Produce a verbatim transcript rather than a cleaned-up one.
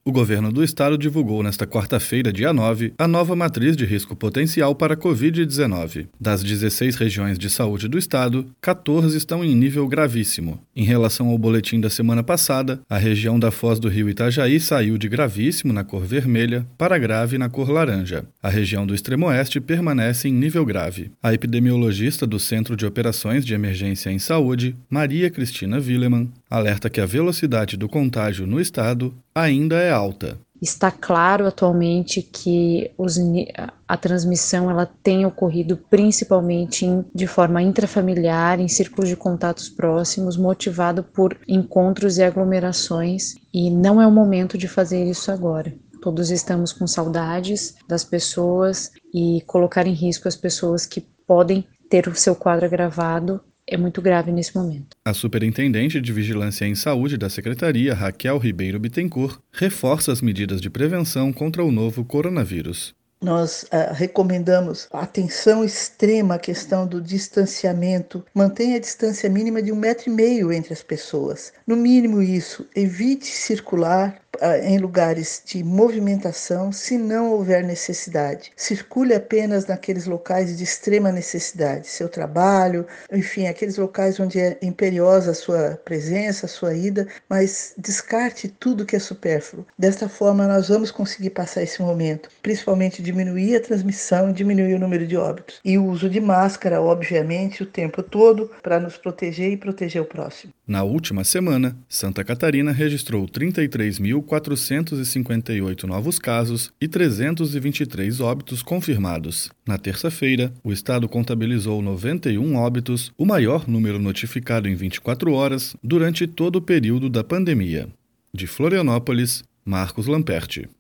O governo do estado divulgou nesta quarta-feira, dia nove, a nova matriz de risco potencial para a covid dezenove. Das dezesseis regiões de saúde do estado, quatorze estão em nível gravíssimo. Em relação ao boletim da semana passada, a região da Foz do Rio Itajaí saiu de gravíssimo na cor vermelha para grave na cor laranja. A região do Extremo-Oeste permanece em nível grave. A epidemiologista do Centro de Operações de Emergência em Saúde, Maria Cristina Willemann, alerta que a velocidade do contágio no estado ainda é alta. Está claro atualmente que os, a transmissão ela tem ocorrido principalmente em, de forma intrafamiliar, em círculos de contatos próximos, motivado por encontros e aglomerações, e não é o momento de fazer isso agora. Todos estamos com saudades das pessoas e colocar em risco as pessoas que podem ter o seu quadro agravado é muito grave nesse momento. A superintendente de Vigilância em Saúde da Secretaria, Raquel Ribeiro Bittencourt, reforça as medidas de prevenção contra o novo coronavírus. Nós uh, recomendamos atenção extrema à questão do distanciamento. Mantenha a distância mínima de um metro e meio entre as pessoas. No mínimo isso, evite circular uh, em lugares de movimentação se não houver necessidade. Circule apenas naqueles locais de extrema necessidade, seu trabalho, enfim, aqueles locais onde é imperiosa a sua presença, a sua ida, mas descarte tudo que é supérfluo. Desta forma, nós vamos conseguir passar esse momento, principalmente diminuir a transmissão e diminuir o número de óbitos. E o uso de máscara, obviamente, o tempo todo, para nos proteger e proteger o próximo. Na última semana, Santa Catarina registrou trinta e três mil quatrocentos e cinquenta e oito novos casos e trezentos e vinte e três óbitos confirmados. Na terça-feira, o estado contabilizou noventa e um óbitos, o maior número notificado em vinte e quatro horas, durante todo o período da pandemia. De Florianópolis, Marcos Lamperti.